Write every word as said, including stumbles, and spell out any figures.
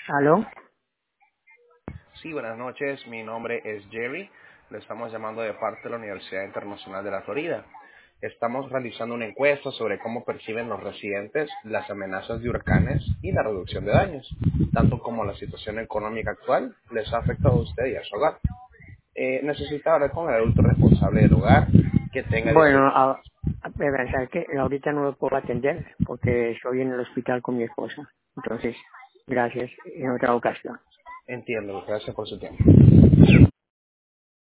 ¿Aló? Sí, buenas noches. Mi nombre es Jerry. Le estamos llamando de parte de la Universidad Internacional de la Florida. Estamos realizando una encuesta sobre cómo perciben los residentes las amenazas de huracanes y la reducción de daños, tanto como la situación económica actual les ha afectado a usted y a su hogar. Eh, necesita hablar con el adulto responsable del hogar que tenga Bueno, dieciocho. a, a ver, ¿sabes qué? Ahorita no lo puedo atender porque estoy en el hospital con mi esposa. Entonces, gracias en otra ocasión. Entiendo. Gracias por su tiempo.